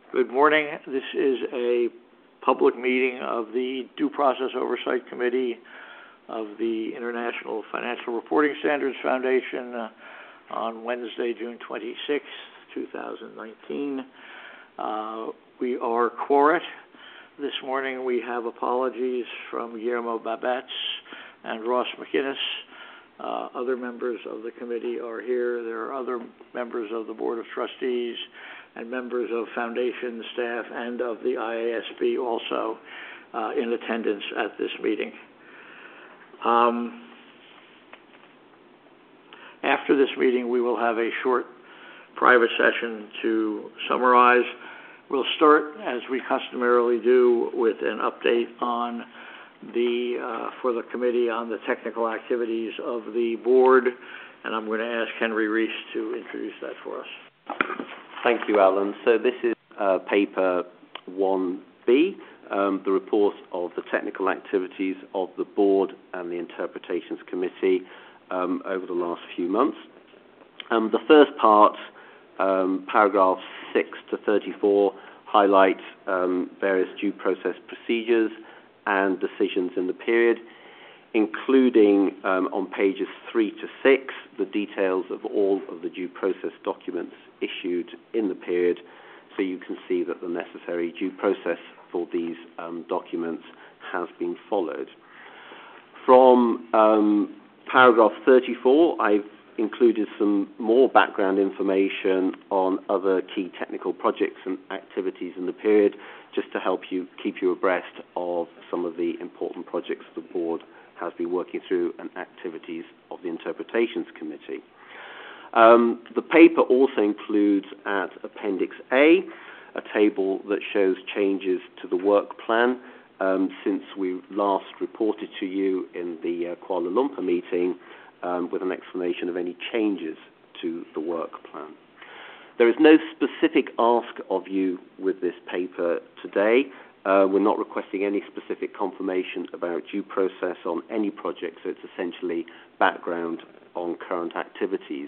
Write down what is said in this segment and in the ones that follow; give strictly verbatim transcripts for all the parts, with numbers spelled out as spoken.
Good morning. This is a public meeting of the Due Process Oversight Committee of the International Financial Reporting Standards Foundation uh, on Wednesday, June twenty-sixth, two thousand nineteen. Uh, we are quorate. This morning we have apologies from Guillermo Babetz and Ross McInnes. Uh, other members of the committee are here. There are other members of the Board of Trustees and members of Foundation staff and of the I A S B also uh, in attendance at this meeting. Um, after this meeting, we will have a short private session to summarize. We'll start, as we customarily do, with an update on the uh, for the committee on the technical activities of the board, and I'm going to ask Henry Reese to introduce that for us. Thank you, Alan. So this is uh, paper one B, um, the report of the technical activities of the board and the interpretations committee um, over the last few months. Um, the first part, um, paragraphs six to thirty-four, highlight um, various due process procedures and decisions in the period, including um, on pages three to six, the details of all of the due process documents issued in the period, so you can see that the necessary due process for these um, documents has been followed. From um, paragraph thirty-four, I've included some more background information on other key technical projects and activities in the period, just to help you keep you abreast of some of the important projects the board has been working through and activities of the Interpretations Committee. Um, the paper also includes at Appendix A a table that shows changes to the work plan um, since we last reported to you in the uh, Kuala Lumpur meeting, um, with an explanation of any changes to the work plan. There is no specific ask of you with this paper today. Uh, we're not requesting any specific confirmation about due process on any project, so it's essentially background on current activities.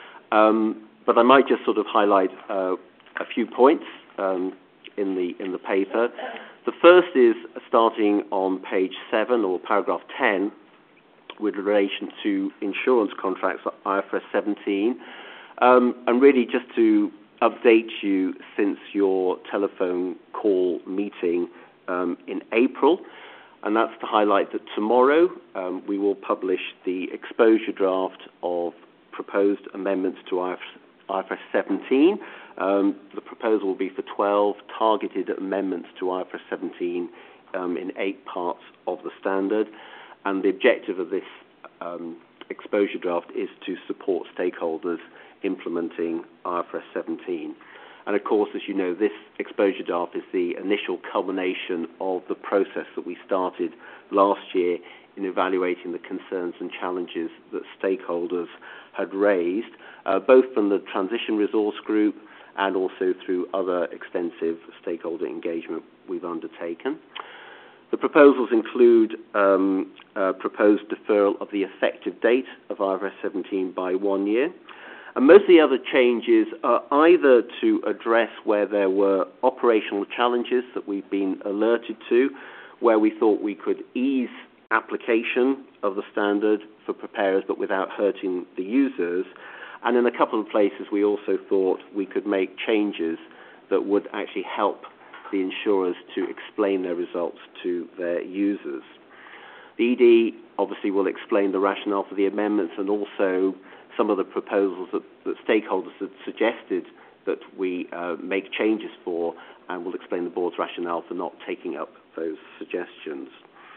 Um, but I might just sort of highlight uh, a few points um, in the in the paper. The first is starting on page seven or paragraph ten, with relation to insurance contracts, I F R S seventeen, um, and really just to update you since your telephone call meeting um, in April, and that's to highlight that tomorrow um, we will publish the exposure draft of proposed amendments to I F R S seventeen. Um, the proposal will be for twelve targeted amendments to I F R S seventeen um, in eight parts of the standard, and the objective of this um, exposure draft is to support stakeholders implementing I F R S seventeen. And of course, as you know, this exposure draft is the initial culmination of the process that we started last year in evaluating the concerns and challenges that stakeholders had raised, uh, both from the Transition Resource Group and also through other extensive stakeholder engagement we've undertaken. The proposals include um, a proposed deferral of the effective date of I F R S seventeen by one year. And most of the other changes are either to address where there were operational challenges that we've been alerted to, where we thought we could ease application of the standard for preparers but without hurting the users. And in a couple of places we also thought we could make changes that would actually help the insurers to explain their results to their users. The E D obviously will explain the rationale for the amendments and also some of the proposals that, that stakeholders had suggested that we uh, make changes for, and will explain the board's rationale for not taking up those suggestions.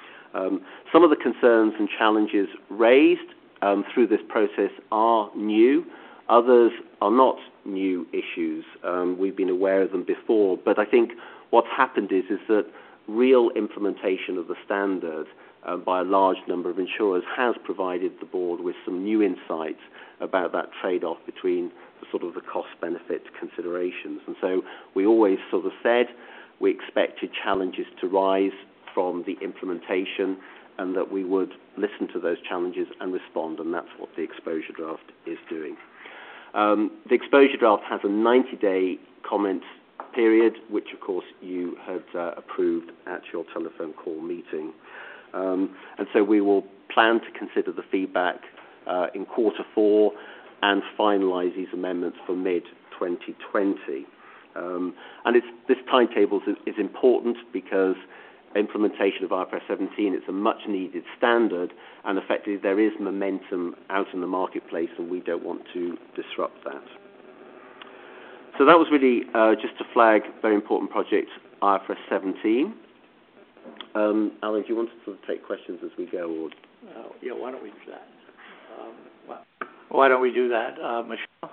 Um, some of the concerns and challenges raised um, through this process are new. Others are not new issues. Um, we've been aware of them before, but I think what's happened is, is that real implementation of the standard uh, by a large number of insurers has provided the board with some new insights about that trade-off between the sort of the cost-benefit considerations. And so we always sort of said we expected challenges to rise from the implementation and that we would listen to those challenges and respond, and that's what the exposure draft is doing. Um, the exposure draft has a ninety-day comment period, which, of course, you had uh, approved at your telephone call meeting. Um, and so we will plan to consider the feedback uh, in quarter four and finalise these amendments for mid twenty twenty. Um, and it's, this timetable is, is important because implementation of I F R S seventeen, it's a much-needed standard, and effectively there is momentum out in the marketplace, and we don't want to disrupt that. So that was really uh, just to flag very important project I F R S seventeen. Um, Alan, do you want to sort of take questions as we go? Or? Uh, yeah, why don't we do that? Um, well, why don't we do that, uh, Michelle?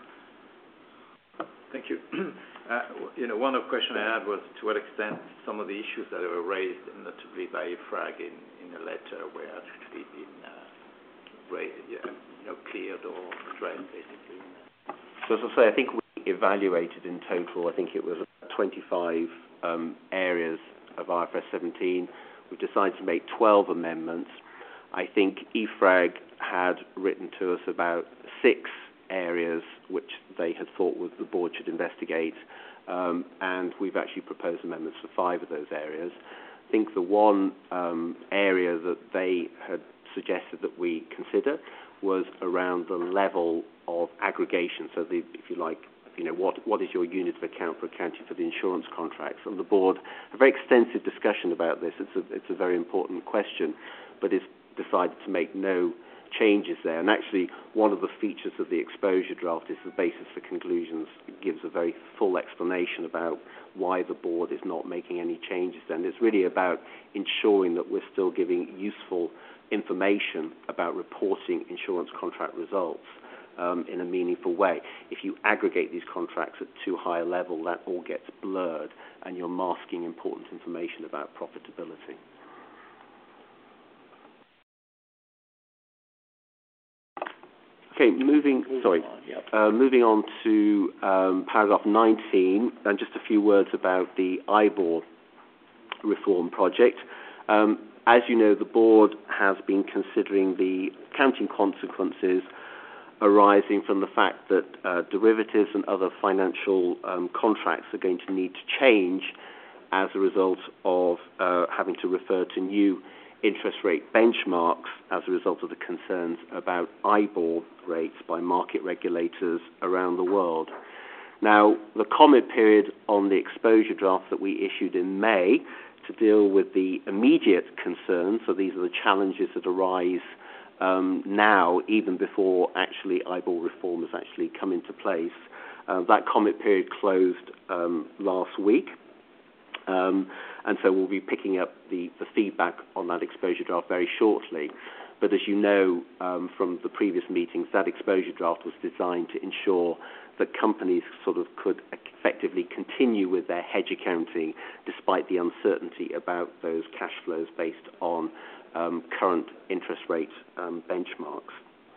Thank you. Uh, you know, one of the questions I had was to what extent some of the issues that were raised, notably by IFRAG in, in a letter, were actually been uh, raised, you know, cleared or addressed, basically. So as I say, I think we evaluated in total, I think it was twenty-five um, areas of I F R S seventeen. We've decided to make twelve amendments. I think IFRAG had written to us about six areas which they had thought was the board should investigate, um, and we've actually proposed amendments for five of those areas. I think the one um, area that they had suggested that we consider was around the level of aggregation. So, the, if you like, you know, what what is your unit of account for accounting for the insurance contracts? And the board had a very extensive discussion about this. It's a it's a very important question, but it's decided to make no changes there. And actually, one of the features of the exposure draft is the basis for conclusions. It gives a very full explanation about why the board is not making any changes. And it's really about ensuring that we're still giving useful information about reporting insurance contract results um, in a meaningful way. If you aggregate these contracts at too high a level, that all gets blurred, and you're masking important information about profitability. Okay, moving, sorry, uh, moving on to um, paragraph nineteen, and just a few words about the I B O R reform project. Um, as you know, the board has been considering the accounting consequences arising from the fact that uh, derivatives and other financial um, contracts are going to need to change as a result of uh, having to refer to new interest rate benchmarks as a result of the concerns about I B O R rates by market regulators around the world. Now, the comment period on the exposure draft that we issued in May to deal with the immediate concerns, so these are the challenges that arise um, now, even before actually I B O R reform has actually come into place. Uh, that comment period closed um, last week. Um, and so we'll be picking up the, the feedback on that exposure draft very shortly. But as you know um, from the previous meetings, that exposure draft was designed to ensure that companies sort of could effectively continue with their hedge accounting despite the uncertainty about those cash flows based on um, current interest rate um, benchmarks.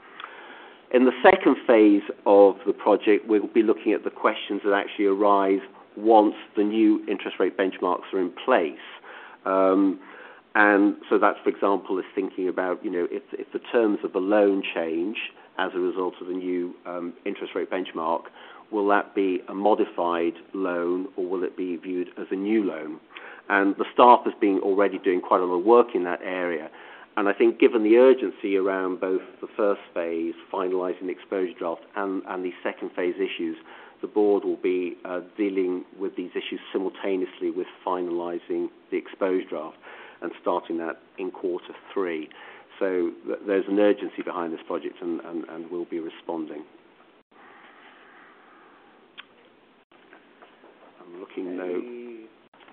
In the second phase of the project, we'll be looking at the questions that actually arise once the new interest rate benchmarks are in place. Um, and so that, for example, is thinking about, you know, if, if the terms of the loan change as a result of the new um, interest rate benchmark, will that be a modified loan or will it be viewed as a new loan? And the staff has been already doing quite a lot of work in that area. And I think given the urgency around both the first phase, finalising the exposure draft, and, and the second phase issues, the board will be uh, dealing with these issues simultaneously with finalising the exposure draft and starting that in quarter three. So th there's an urgency behind this project, and, and, and we'll be responding. I'm looking now.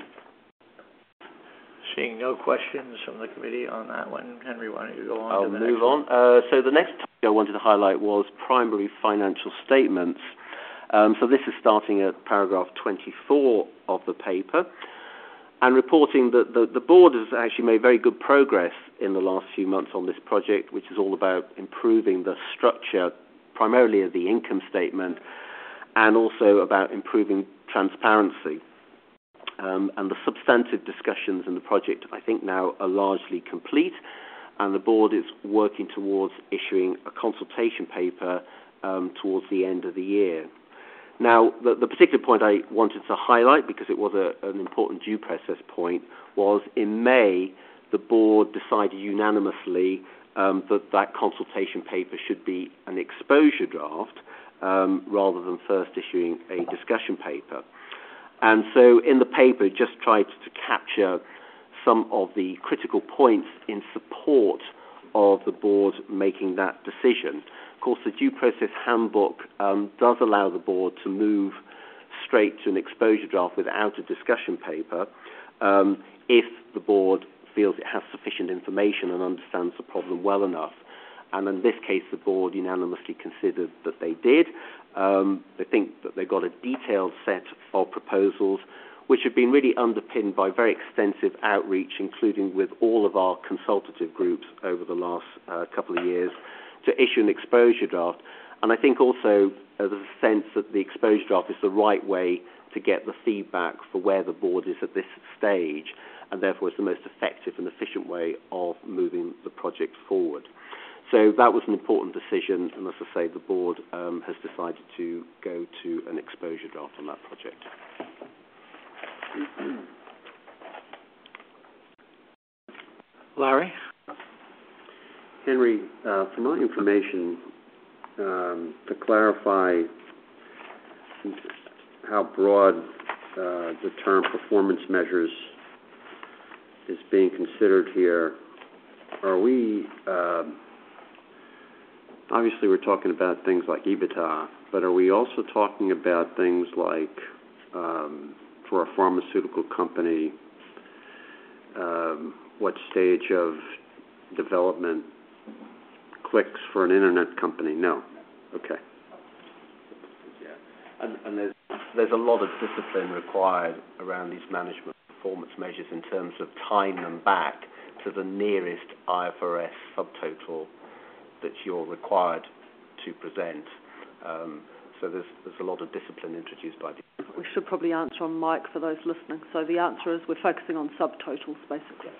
Seeing no questions from the committee on that one, Henry, why don't you go on I'll to the move next on. Uh, so the next topic I wanted to highlight was primary financial statements. Um, so this is starting at paragraph twenty-four of the paper, and reporting that the, the board has actually made very good progress in the last few months on this project, which is all about improving the structure, primarily of the income statement, and also about improving transparency. Um, and the substantive discussions in the project, I think, now are largely complete, and the board is working towards issuing a consultation paper um, towards the end of the year. Now, the, the particular point I wanted to highlight, because it was a, an important due process point, was in May, the board decided unanimously um, that that consultation paper should be an exposure draft um, rather than first issuing a discussion paper. And so in the paper, it just tried to capture some of the critical points in support of the board making that decision. Of course, the due process handbook um, does allow the board to move straight to an exposure draft without a discussion paper um, if the board feels it has sufficient information and understands the problem well enough. And in this case, the board unanimously considered that they did. Um, they think that they got a detailed set of proposals which have been really underpinned by very extensive outreach, including with all of our consultative groups over the last uh, couple of years, to issue an exposure draft. And I think also uh, there's a sense that the exposure draft is the right way to get the feedback for where the board is at this stage, and therefore it's the most effective and efficient way of moving the project forward. So that was an important decision, and as I say, the board um, has decided to go to an exposure draft on that project. Larry? Henry, uh, for my information, um, to clarify how broad uh, the term performance measures is being considered here, are we, uh, obviously we're talking about things like EBITDA, but are we also talking about things like, um, for a pharmaceutical company, um, what stage of development clicks for an internet company? No. Okay. Yeah. And, and there's, there's a lot of discipline required around these management performance measures in terms of tying them back to the nearest I F R S subtotal that you're required to present. Um, so there's, there's a lot of discipline introduced by the... We should probably answer on mic for those listening. So the answer is we're focusing on subtotals, basically.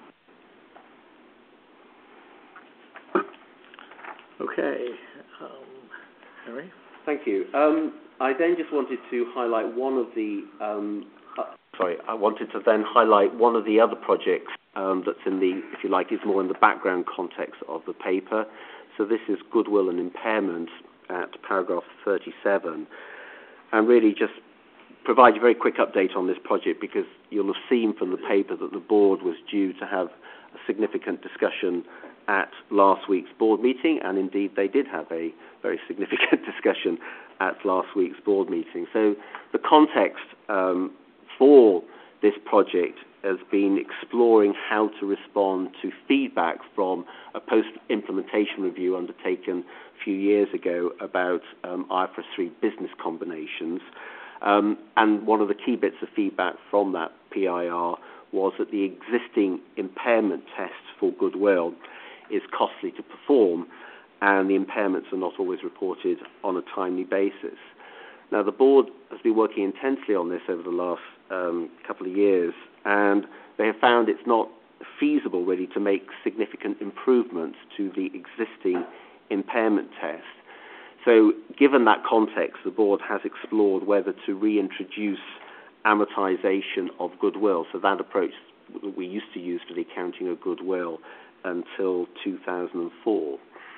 Okay. Um, Henry? Thank you. Um, I then just wanted to highlight one of the... Um, uh, sorry, I wanted to then highlight one of the other projects um, that's in the, if you like, is more in the background context of the paper. So this is goodwill and impairment at paragraph thirty-seven. And really just provide a very quick update on this project, because you'll have seen from the paper that the board was due to have a significant discussion at last week's board meeting, and indeed they did have a very significant discussion at last week's board meeting. So the context um, for this project has been exploring how to respond to feedback from a post-implementation review undertaken a few years ago about um, I F R S three business combinations. Um, and one of the key bits of feedback from that P I R was that the existing impairment tests for goodwill is costly to perform, and the impairments are not always reported on a timely basis. Now, the board has been working intensely on this over the last um, couple of years, and they have found it's not feasible, really, to make significant improvements to the existing impairment test. So, given that context, the board has explored whether to reintroduce amortization of goodwill, so that approach that we used to use for the accounting of goodwill until two thousand four.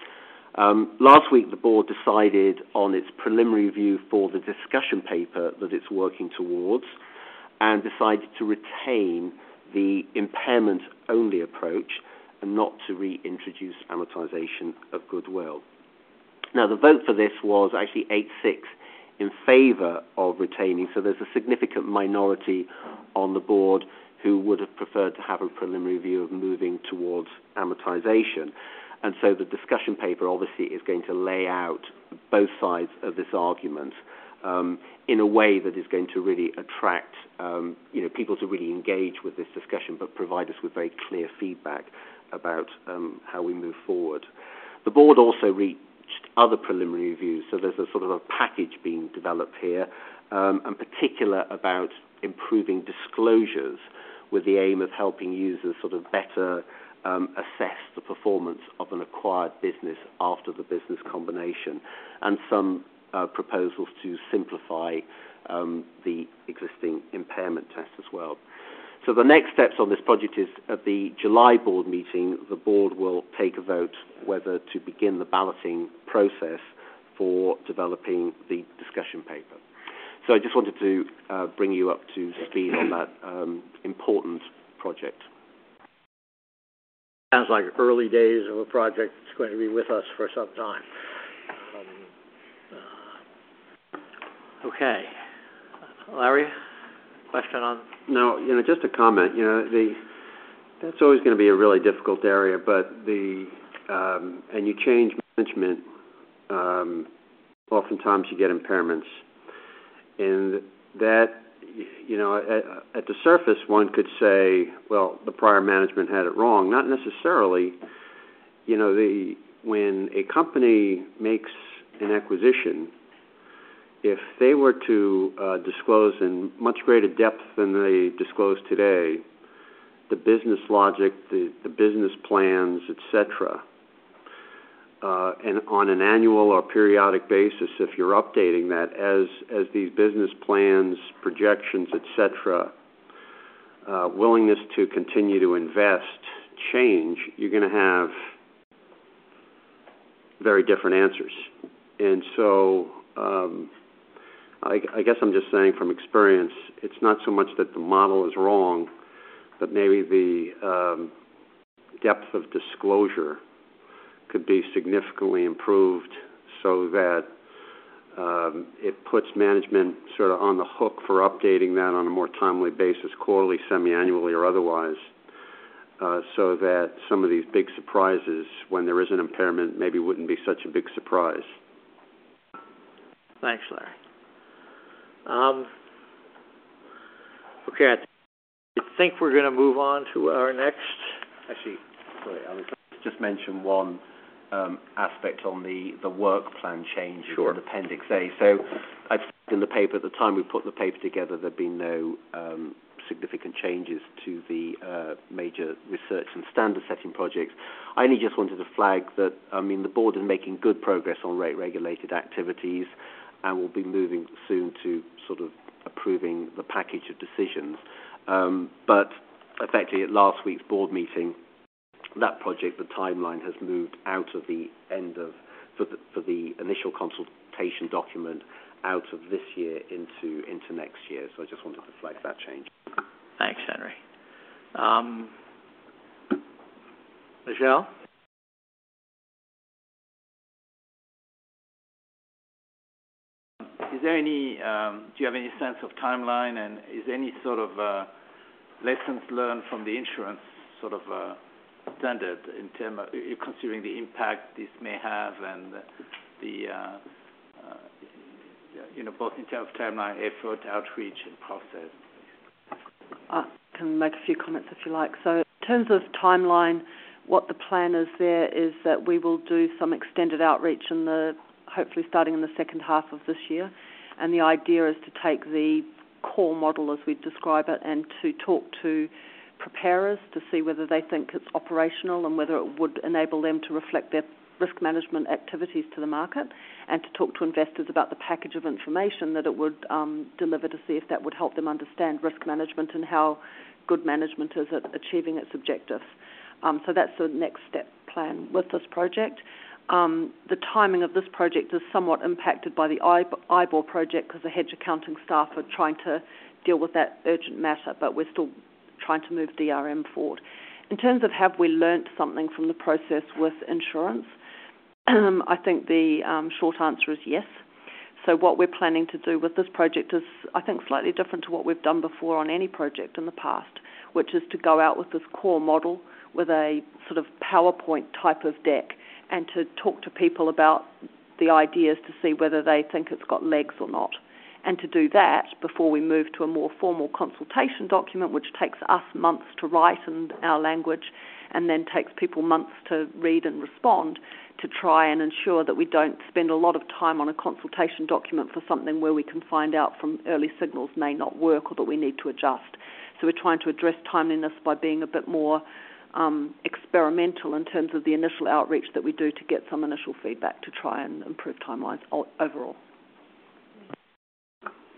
Um, last week, the board decided on its preliminary review for the discussion paper that it's working towards, and decided to retain the impairment-only approach and not to reintroduce amortization of goodwill. Now, the vote for this was actually eight six in favour of retaining, so there's a significant minority on the board who would have preferred to have a preliminary review of moving towards amortization. And so the discussion paper obviously is going to lay out both sides of this argument um, in a way that is going to really attract um, you know, people to really engage with this discussion, but provide us with very clear feedback about um, how we move forward. The board also reached other preliminary reviews, so there's a sort of a package being developed here, um, in particular about improving disclosures with the aim of helping users sort of better um, assess the performance of an acquired business after the business combination, and some uh, proposals to simplify um, the existing impairment test as well. So the next steps on this project is at the July board meeting, the board will take a vote whether to begin the balloting process for developing the discussion paper. So I just wanted to uh, bring you up to speed on that um, important project. Sounds like early days of a project that's going to be with us for some time. Um, uh, okay. Larry, question on? No, you know, just a comment. You know, the that's always going to be a really difficult area, but the um, and you change management, um, oftentimes you get impairments, and that, you know, at, at the surface, one could say, well, the prior management had it wrong. Not necessarily. You know, the when a company makes an acquisition, if they were to uh, disclose in much greater depth than they disclose today, the business logic, the, the business plans, et cetera, uh, and on an annual or periodic basis, if you're updating that as as these business plans, projections, et cetera, uh, willingness to continue to invest change, you're going to have very different answers. And so um, I, I guess I'm just saying from experience, it's not so much that the model is wrong, but maybe the um, depth of disclosure could be significantly improved so that um, it puts management sort of on the hook for updating that on a more timely basis, quarterly, semi-annually, or otherwise, uh, so that some of these big surprises, when there is an impairment, maybe wouldn't be such a big surprise. Thanks, Larry. Um, okay, I, th- I think we're going to move on to our next. Actually, sorry, I was just mention one um, aspect on the, the work plan change Sure. in Appendix A. So I think in the paper, at the time we put the paper together, there had been no um, significant changes to the uh, major research and standard setting projects. I only just wanted to flag that, I mean, the board is making good progress on rate-regulated activities, and will be moving soon to sort of approving the package of decisions. Um, but effectively, at last week's board meeting, that project, the timeline has moved out of the end of, for the, for the initial consultation document, out of this year into into next year. So I just wanted to flag that change. Thanks, Henry. Um, Michelle? Is there any, um, do you have any sense of timeline, and is there any sort of uh, lessons learned from the insurance sort of uh, standard in terms of considering the impact this may have and the, uh, uh, you know, both in terms of timeline, effort, outreach, and process? I can make a few comments if you like. So in terms of timeline, what the plan is there is that we will do some extended outreach in the hopefully starting in the second half of this year. And the idea is to take the core model, as we describe it, and to talk to preparers to see whether they think it's operational and whether it would enable them to reflect their risk management activities to the market, and to talk to investors about the package of information that it would um, deliver to see if that would help them understand risk management and how good management is at achieving its objectives. Um, so that's the next step plan with this project. Um, the timing of this project is somewhat impacted by the I B O R project because the hedge accounting staff are trying to deal with that urgent matter, but we're still trying to move D R M forward. In terms of have we learnt something from the process with insurance, um, I think the um, short answer is yes. So what we're planning to do with this project is, I think, slightly different to what we've done before on any project in the past, which is to go out with this core model with a sort of PowerPoint type of deck and to talk to people about the ideas to see whether they think it's got legs or not. And to do that before we move to a more formal consultation document, which takes us months to write in our language and then takes people months to read and respond, to try and ensure that we don't spend a lot of time on a consultation document for something where we can find out from early signals may not work or that we need to adjust. So we're trying to address timeliness by being a bit more um, experimental in terms of the initial outreach that we do to get some initial feedback to try and improve timelines overall.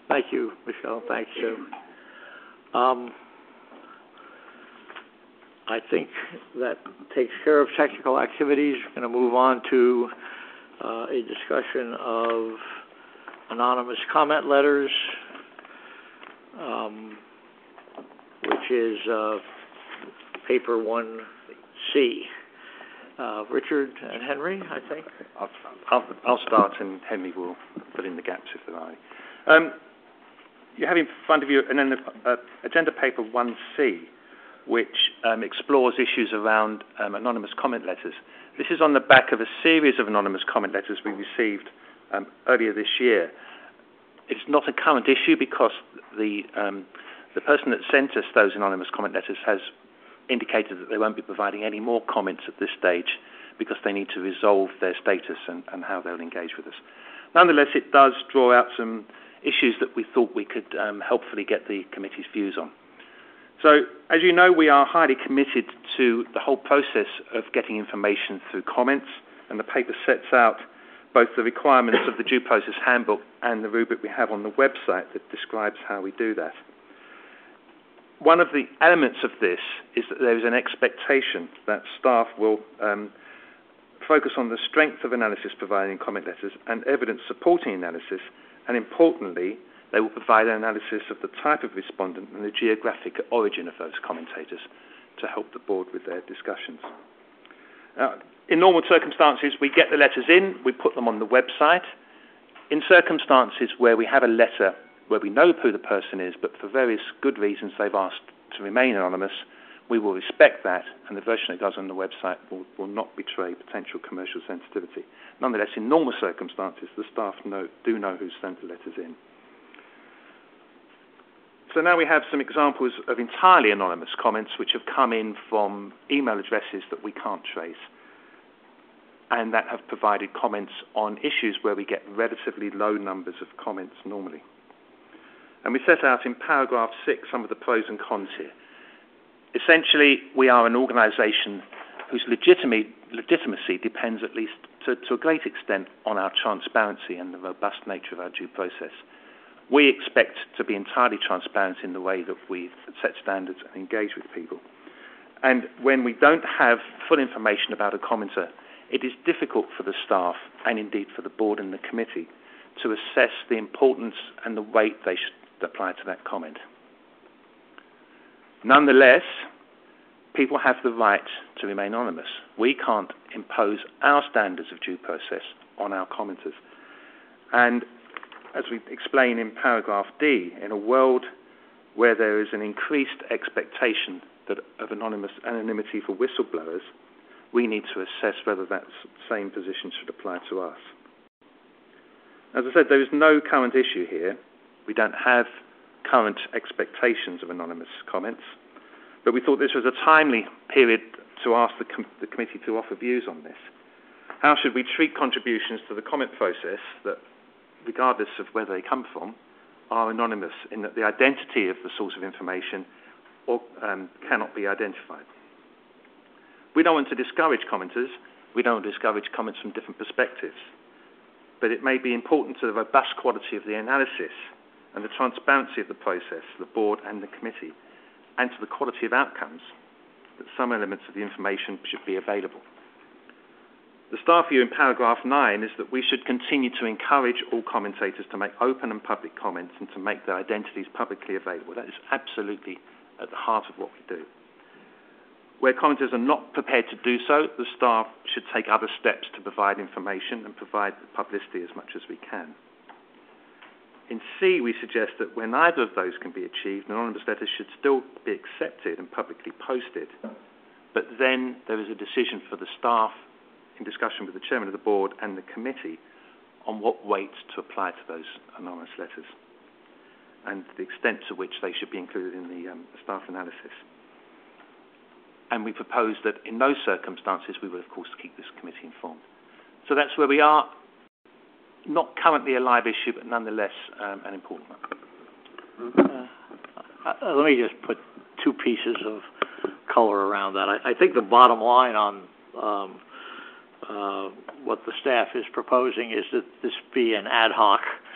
Thank you, Michelle. Thanks, Sue. Um, I think that takes care of technical activities. We're going to move on to uh, a discussion of anonymous comment letters, um, which is uh, paper one C. Uh, Richard and Henry, I think. I'll, I'll, I'll start, and Henry will fill in the gaps if there are any. Um, you have in front of you and then uh, agenda paper one C, which um, explores issues around um, anonymous comment letters. This is on the back of a series of anonymous comment letters we received um, earlier this year. It's not a current issue because the um, the person that sent us those anonymous comment letters has indicated that they won't be providing any more comments at this stage because they need to resolve their status and, and how they'll engage with us. Nonetheless, it does draw out some issues that we thought we could um, helpfully get the committee's views on. So, as you know, we are highly committed to the whole process of getting information through comments, and the paper sets out both the requirements of the Due Process Handbook and the rubric we have on the website that describes how we do that. One of the elements of this is that there is an expectation that staff will um, focus on the strength of analysis provided in comment letters and evidence supporting analysis, and importantly, they will provide an analysis of the type of respondent and the geographic origin of those commentators to help the board with their discussions. Uh, in normal circumstances, we get the letters in, we put them on the website. In circumstances where we have a letter where we know who the person is, but for various good reasons they've asked to remain anonymous, we will respect that, and the version it does on the website will, will not betray potential commercial sensitivity. Nonetheless, in normal circumstances, the staff know, do know who sent the letters in. So now we have some examples of entirely anonymous comments which have come in from email addresses that we can't trace, and that have provided comments on issues where we get relatively low numbers of comments normally. And we set out in paragraph six some of the pros and cons here. Essentially, we are an organisation whose legitimacy, legitimacy depends at least to, to a great extent on our transparency and the robust nature of our due process. We expect to be entirely transparent in the way that we set standards and engage with people. And when we don't have full information about a commenter, it is difficult for the staff, and indeed for the board and the committee, to assess the importance and the weight they should apply to that comment. Nonetheless, people have the right to remain anonymous. We can't impose our standards of due process on our commenters. And as we explain in paragraph D, in a world where there is an increased expectation that of anonymous anonymity for whistleblowers, we need to assess whether that same position should apply to us. As I said, there is no current issue here. We don't have current expectations of anonymous comments, but we thought this was a timely period to ask the, com the committee to offer views on this. How should we treat contributions to the comment process that, regardless of where they come from, are anonymous in that the identity of the source of information or, um, cannot be identified? We don't want to discourage commenters. We don't want to discourage comments from different perspectives. But it may be important to the robust quality of the analysis and the transparency of the process, the board and the committee, and to the quality of outcomes, that some elements of the information should be available. The staff view in paragraph nine is that we should continue to encourage all commentators to make open and public comments and to make their identities publicly available. That is absolutely at the heart of what we do. Where commenters are not prepared to do so, the staff should take other steps to provide information and provide publicity as much as we can. In C, we suggest that where neither of those can be achieved, anonymous letters should still be accepted and publicly posted, but then there is a decision for the staff in discussion with the chairman of the board and the committee on what weight to apply to those anonymous letters and the extent to which they should be included in the um, staff analysis. And we propose that in those circumstances we will, of course, keep this committee informed. So that's where we are. Not currently a live issue, but nonetheless um, an important one. Uh, uh, let me just put two pieces of color around that. I, I think the bottom line on um, uh, what the staff is proposing is that this be an ad hoc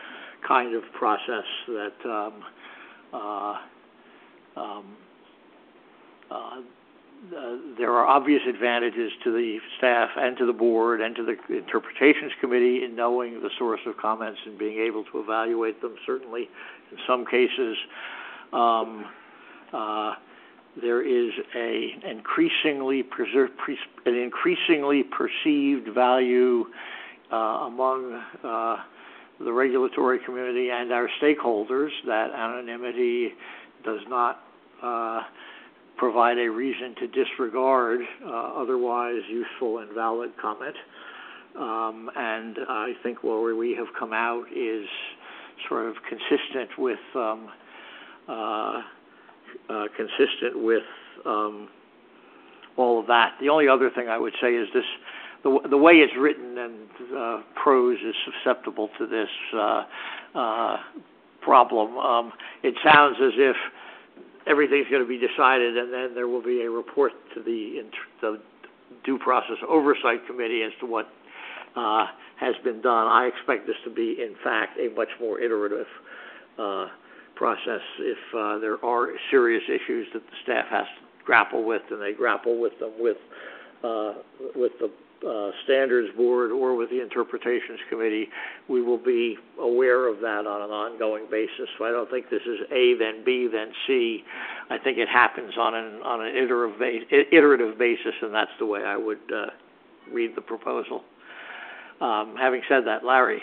kind of process that um, uh, um, uh, Uh, there are obvious advantages to the staff and to the board and to the interpretations committee in knowing the source of comments and being able to evaluate them. Certainly, in some cases, um, uh, there is a increasingly preser- pre- an increasingly perceived value uh, among uh, the regulatory community and our stakeholders that anonymity does not Uh, provide a reason to disregard uh, otherwise useful and valid comment. Um, and I think where we have come out is sort of consistent with um, uh, uh, consistent with um, all of that. The only other thing I would say is this: the, the way it's written and uh, prose is susceptible to this uh, uh, problem. Um, it sounds as if everything's going to be decided, and then there will be a report to the, the Due Process Oversight Committee as to what uh, has been done. I expect this to be, in fact, a much more iterative uh, process. If uh, there are serious issues that the staff has to grapple with, and they grapple with them with uh, with the uh, Standards Board or with the Interpretations Committee, we will be aware of that on an ongoing basis. So I don't think this is A, then B, then C. I think it happens on an on an iterative, iterative basis, and that's the way I would uh, read the proposal. Um, having said that, Larry.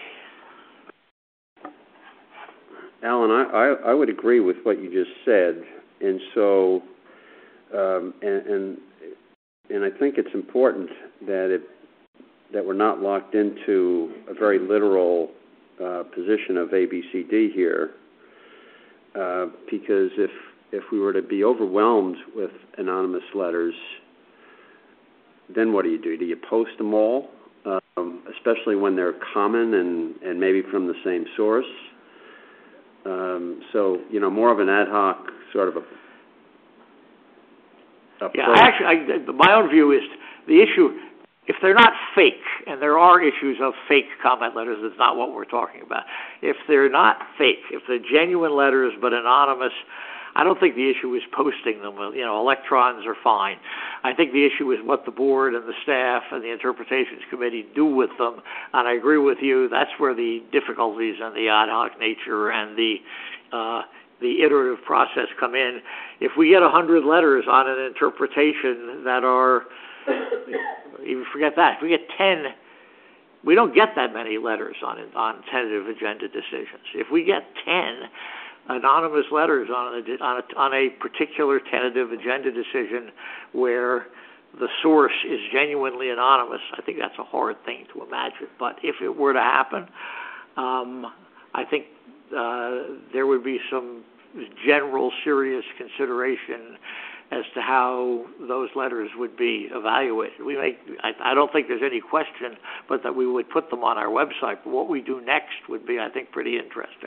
Alan, I, I, I would agree with what you just said, and so, um, and, and and I think it's important that it that we're not locked into a very literal uh, position of A, B, C, D here, uh, because if if we were to be overwhelmed with anonymous letters, then what do you do? Do you post them all, um, especially when they're common and, and maybe from the same source? Um, so, you know, more of an ad hoc sort of a approach. Yeah, actually, I, my own view is the issue, if they're not fake, and there are issues of fake comment letters, that's not what we're talking about. If they're not fake, if they're genuine letters but anonymous, I don't think the issue is posting them. You know, electrons are fine. I think the issue is what the board and the staff and the Interpretations Committee do with them. And I agree with you, that's where the difficulties and the ad hoc nature and the uh, the iterative process come in. If we get a hundred letters on an interpretation that are, even forget that, if we get ten, we don't get that many letters on on tentative agenda decisions. If we get ten anonymous letters on a, on a, on a particular tentative agenda decision where the source is genuinely anonymous, I think that's a hard thing to imagine. But if it were to happen, um, I think uh, there would be some general serious consideration as to how those letters would be evaluated. We make, I, I don't think there's any question, but that we would put them on our website. But what we do next would be, I think, pretty interesting.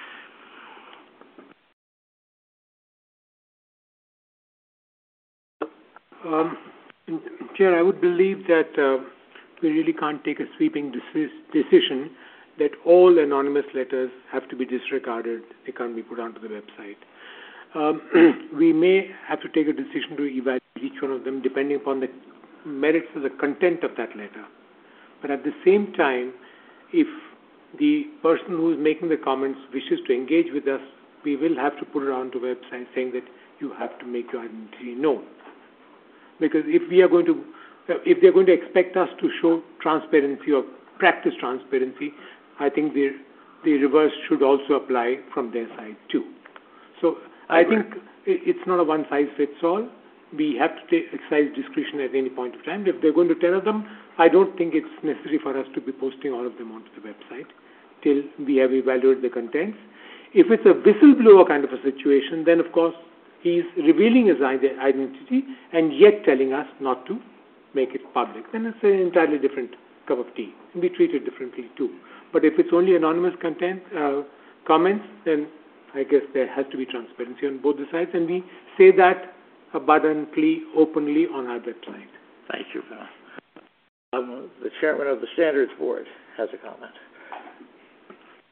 Um, Chair, I would believe that uh, we really can't take a sweeping deci- decision that all anonymous letters have to be disregarded. They can't be put onto the website. Um, we may have to take a decision to evaluate each one of them depending upon the merits of the content of that letter. But at the same time, if the person who is making the comments wishes to engage with us, we will have to put it onto the website saying that you have to make your identity known. Because if we are going to, if they're going to expect us to show transparency or practice transparency, I think the the reverse should also apply from their side too. So I, I think it's not a one size fits all. We have to take exercise discretion at any point of time. If they're going to tell them, I don't think it's necessary for us to be posting all of them onto the website till we have evaluated the contents. If it's a whistleblower kind of a situation, then of course he's revealing his identity and yet telling us not to make it public. Then it's an entirely different cup of tea. And we treat it differently too. But if it's only anonymous content, uh, comments, then I guess there has to be transparency on both the sides. And we say that abundantly, openly on our website. Thank you, Bill. Um, the chairman of the Standards Board has a comment.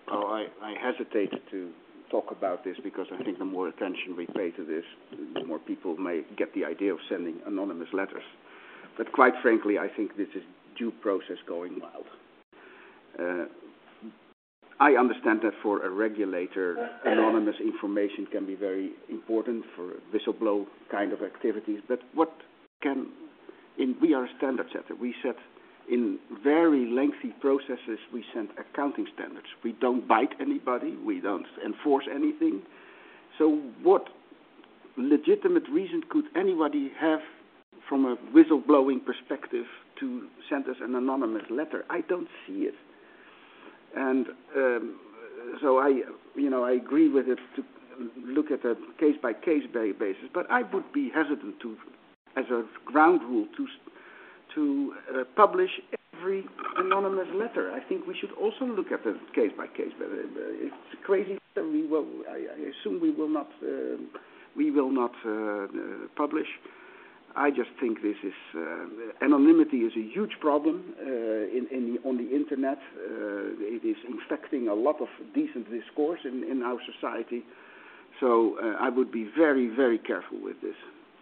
Oh, I, I hesitate to talk about this because I think the more attention we pay to this, the more people may get the idea of sending anonymous letters. But quite frankly, I think this is due process going wild. Uh, I understand that for a regulator, anonymous information can be very important for whistleblow kind of activities. But what can, in, we are a standard setter. We set in very lengthy processes, we set accounting standards. We don't bite anybody. We don't enforce anything. So what legitimate reason could anybody have from a whistleblowing perspective to send us an anonymous letter? I don't see it. And um, so I, you know, I agree with it to look at a case-by-case basis, but I would be hesitant to, as a ground rule, to to uh, publish every anonymous letter. I think we should also look at the case-by-case. But uh, it's crazy. We will. I, I assume we will not. Uh, we will not uh, uh, publish. I just think this is uh, anonymity is a huge problem uh, in, in the, on the internet. Uh, it is infecting a lot of decent discourse in, in our society. So uh, I would be very, very careful with this.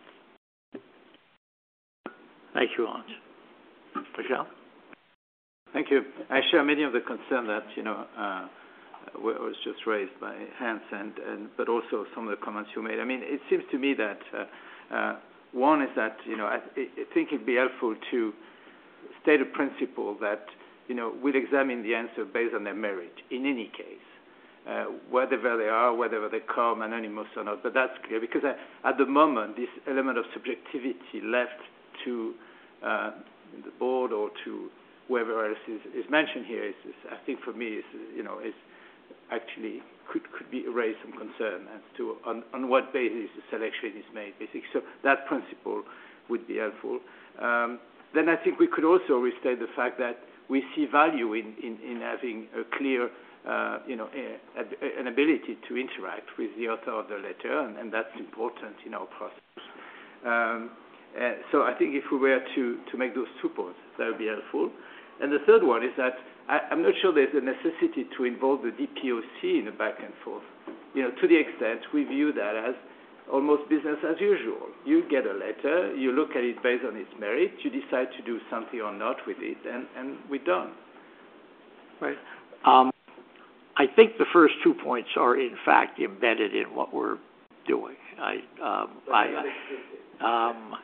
Thank you, Hans. Michelle? Thank you. I share many of the concern that, you know, uh, was just raised by Hans, and, and but also some of the comments you made. I mean, it seems to me that uh, uh, one is that, you know, I, I think it'd be helpful to state a principle that, you know, we'll examine the answer based on their merit in any case, uh, whatever they are, whether they come anonymous or not. But that's clear because I, at the moment, this element of subjectivity left to uh, the board or to whoever else is, is mentioned here is, is, I think, for me, is you know, is actually could could be raise some concern as to on, on what basis the selection is made, basically. So that principle would be helpful. Um, then I think we could also restate the fact that we see value in, in, in having a clear, uh, you know, a, a, an ability to interact with the author of the letter, and, and that's important in our process. Um, uh, so I think if we were to, to make those two points, that would be helpful. And the third one is that I, I'm not sure there's a necessity to involve the D P O C in a back and forth. You know, to the extent we view that as almost business as usual. You get a letter, you look at it based on its merit, you decide to do something or not with it, and, and we're done. Right. Um, I think the first two points are in fact embedded in what we're doing. I, um, I, um,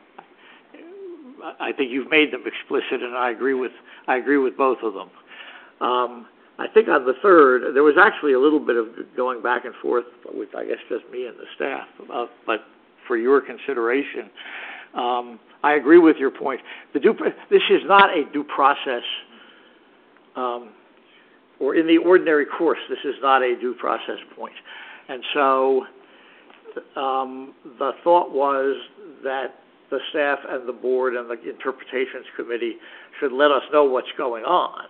I think you've made them explicit, and I agree with I agree with both of them. Um, I think on the third, there was actually a little bit of going back and forth with, I guess, just me and the staff. Uh, but for your consideration, um, I agree with your point. The due, this is not a due process, um, or in the ordinary course, this is not a due process point. And so um, the thought was that the staff and the board and the interpretations committee should let us know what's going on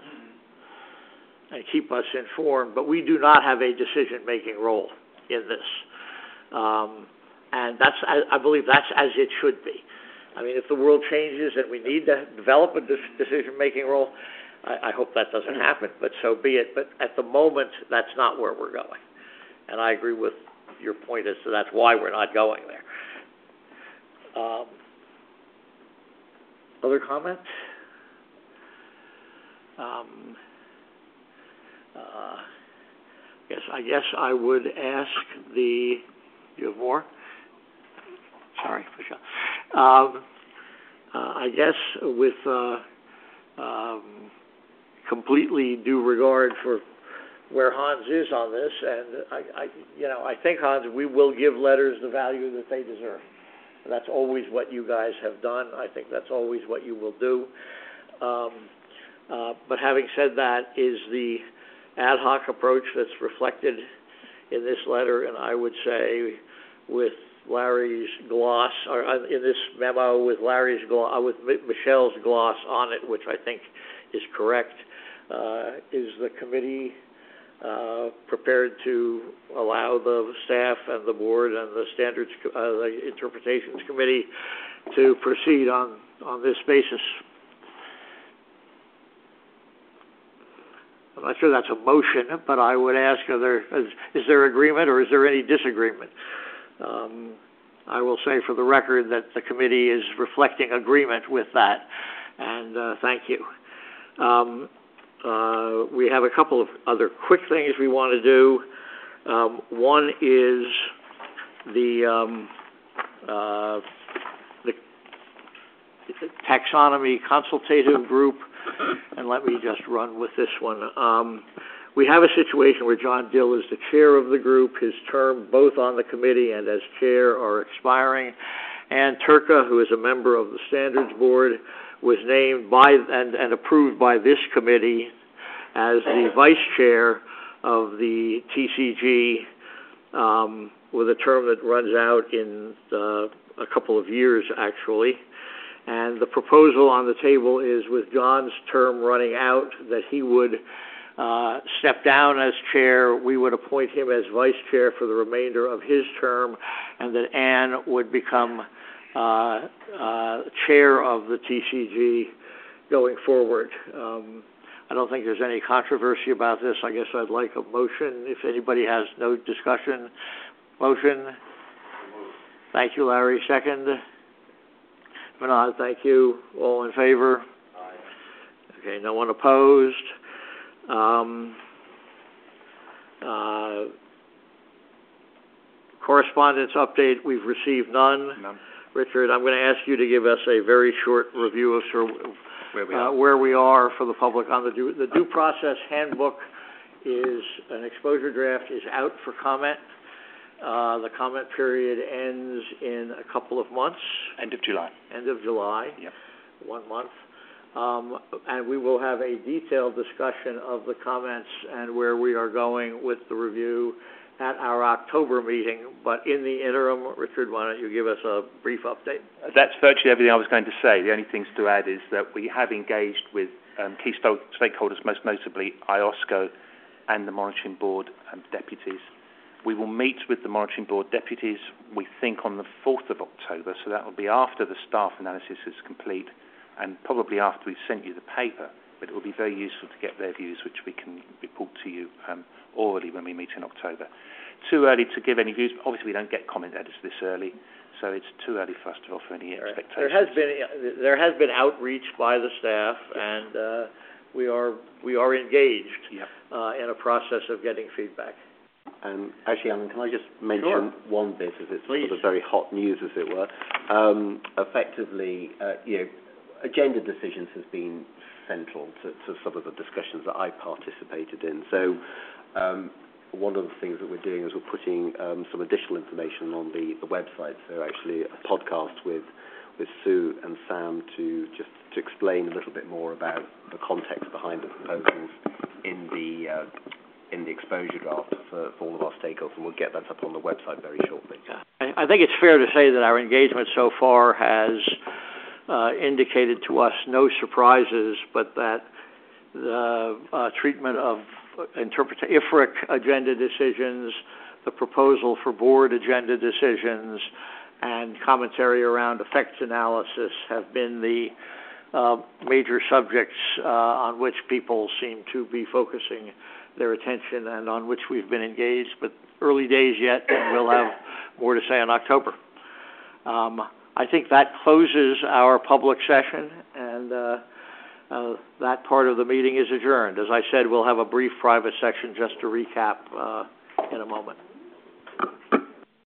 and keep us informed, but we do not have a decision-making role in this. Um, and that's, I, I believe that's as it should be. I mean, if the world changes and we need to develop a decision-making role, I, I hope that doesn't happen, but so be it. But at the moment, that's not where we're going. And I agree with your point as to that's why we're not going there. Um, other comments? Um, uh, yes, I guess I would ask the. You have more? Sorry, Michelle. Um, uh, I guess with uh, um, completely due regard for where Hans is on this, and I, I, you know, I think, Hans, we will give letters the value that they deserve. That's always what you guys have done. I think that's always what you will do. Um, uh, but having said that, is the ad hoc approach that's reflected in this letter, and I would say with Larry's gloss, or in this memo with Larry's gloss, with Michelle's gloss on it, which I think is correct, uh, is the committee Uh, prepared to allow the staff and the board and the standards, uh, the interpretations committee to proceed on, on this basis? I'm not sure that's a motion, but I would ask, are there, is, is there agreement or is there any disagreement? Um, I will say for the record that the committee is reflecting agreement with that, and uh, thank you. Um, uh, we have a couple of other quick things we want to do. Um, one is the, um, uh, the taxonomy consultative group, and let me just run with this one. Um, we have a situation where John Dill is the chair of the group. His term, both on the committee and as chair, are expiring. Ann Turca, who is a member of the Standards Board, was named by and, and approved by this committee as the vice chair of the T C G, um, with a term that runs out in uh, a couple of years, actually. And the proposal on the table is, with John's term running out, that he would uh, step down as chair. We would appoint him as vice chair for the remainder of his term, and that Ann would become uh, uh, chair of the T C G going forward. Um, I don't think there's any controversy about this. I guess I'd like a motion. If anybody has no discussion, motion. Thank you, Larry. Second. Vinod, thank you. All in favor? Aye. Okay, no one opposed. Um, uh, correspondence update, we've received none. None. Richard, I'm going to ask you to give us a very short review of sort of, Where we uh, are. where we are for the public on the due, the due process handbook. Is an exposure draft is out for comment. Uh, the comment period ends in a couple of months. End of July. End of July. Yep. One month. Um, and we will have a detailed discussion of the comments and where we are going with the review at our October meeting. But in the interim, Richard, why don't you give us a brief update? That's virtually everything I was going to say. The only things to add is that we have engaged with um, key stakeholders, most notably I O S C O and the Monitoring Board um, deputies. We will meet with the Monitoring Board deputies, we think, on the fourth of October, so that will be after the staff analysis is complete and probably after we've sent you the paper, but it will be very useful to get their views, which we can report to you um, orally when we meet in October. Too early to give any views. Obviously, we don't get comment letters this early, so it's too early for us to offer any expectations. There has been there has been outreach by the staff, and uh, we are we are engaged yep. uh, in a process of getting feedback. Um, actually, Alan, can I just mention Sure. one bit, as it's Please. sort of very hot news, as it were. Um, effectively, uh, you know, agenda decisions has been central to, to some of the discussions that I participated in. So, um, one of the things that we're doing is we're putting um, some additional information on the, the website. So, actually, a podcast with with Sue and Sam to just to explain a little bit more about the context behind the proposals in the uh, in the exposure draft for, for all of our stakeholders, and we'll get that up on the website very shortly. I, I think it's fair to say that our engagement so far has uh, indicated to us no surprises, but that the uh, treatment of interpret I F R C agenda decisions, the proposal for board agenda decisions, and commentary around effects analysis have been the uh, major subjects uh, on which people seem to be focusing their attention and on which we've been engaged, but early days yet, and we'll have more to say in October. Um, I think that closes our public session, and uh, uh, that part of the meeting is adjourned. As I said, we'll have a brief private section just to recap uh, in a moment.